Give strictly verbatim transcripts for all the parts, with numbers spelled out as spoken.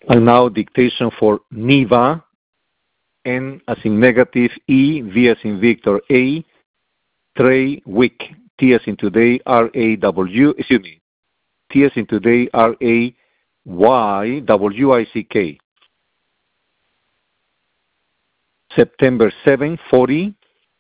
And now dictation for Niva, N as in negative, E, V as in Victor, A, Trey, Wick, T as in today, R A W, excuse me, T as in today, R A Y W I C K. September seventh, forty.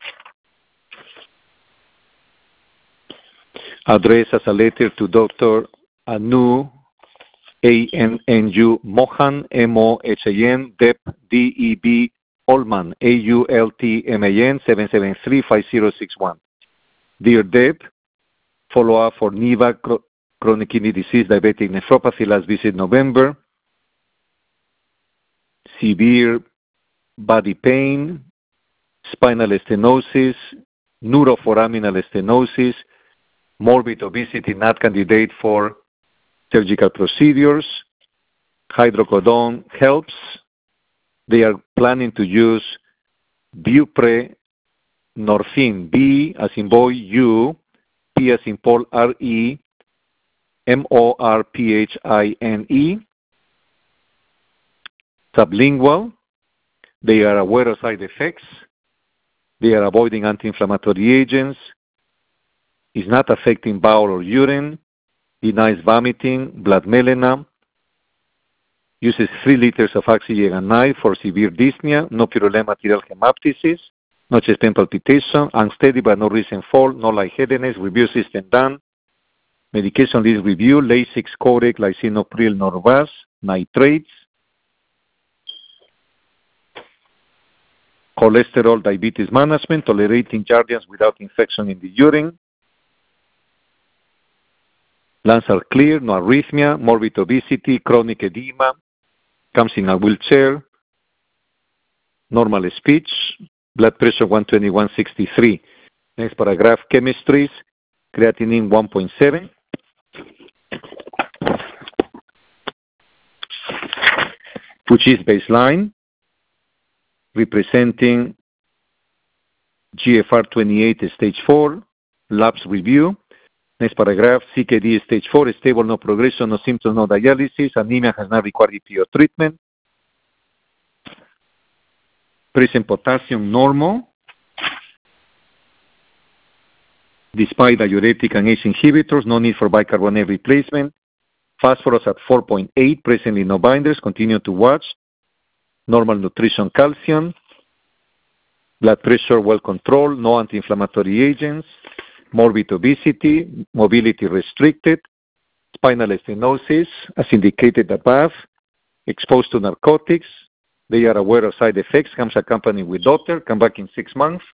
Address as a letter to Doctor Anu, A N N U, Mohan, M O H A N, Deb, D E B, Ullman, A U L T M A N, seven seven three, five zero six one. Dear Deb, follow-up for Niva, chronic kidney disease, diabetic nephropathy, last visit November. Severe body pain, spinal stenosis, neuroforaminal stenosis, morbid obesity, not candidate for surgical procedures. Hydrocodone helps. They are planning to use buprenorphine, B as in boy, U, P as in Paul, R E, M O R P H I N E. Sublingual. They are aware of side effects. They are avoiding anti-inflammatory agents. Is not affecting bowel or urine. Denies vomiting, blood melena. Uses three liters of oxygen at night for severe dyspnea, no purulent material hemoptysis, no chest pain palpitation, unsteady but no recent fall, no lightheadedness, review system done. Medication list review, Lasix, Corec, lisinopril, Norvasc, nitrates. Cholesterol, diabetes management, tolerating Jardiance without infection in the urine. Lungs are clear, no arrhythmia, morbid obesity, chronic edema, comes in a wheelchair, normal speech, blood pressure one twenty, one sixty-three. Next paragraph, chemistries, creatinine one point seven. Which is baseline, representing G F R twenty-eight stage four, labs review. Next paragraph, C K D stage four, stable, no progression, no symptoms, no dialysis, anemia has not required E P O treatment. Present potassium normal, despite diuretic and ACE inhibitors, no need for bicarbonate replacement. Phosphorus at four point eight, presently no binders, continue to watch. Normal nutrition, calcium. Blood pressure well controlled, no anti-inflammatory agents. Morbid obesity, mobility restricted. Spinal stenosis, as indicated above. Exposed to narcotics. They are aware of side effects, comes accompanied with daughter, come back in six months.